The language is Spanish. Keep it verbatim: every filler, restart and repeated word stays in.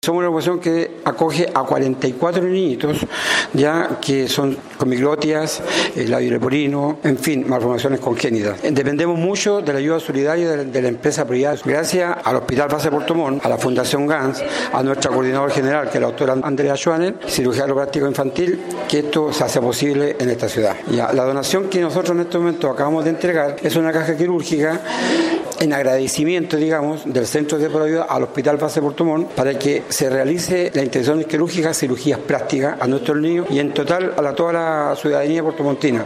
Somos una organización que acoge a cuarenta y cuatro niñitos ya que son con miclotias, eh, labio leporino, en fin, malformaciones congénitas. Dependemos mucho de la ayuda solidaria de la, de la empresa privada. Gracias al Hospital Base Puerto Montt, a la Fundación Gans, a nuestra coordinadora general, que es la doctora Andrea Schwanner, cirujano plástico infantil, que esto se hace posible en esta ciudad. Ya, la donación que nosotros en este momento acabamos de entregar es una caja quirúrgica en agradecimiento, digamos, del Centro de Ayuda al Hospital Base Puerto Montt para que se realice la intervención quirúrgica, cirugías plásticas a nuestros niños y en total a la, toda la ciudadanía puertomontina.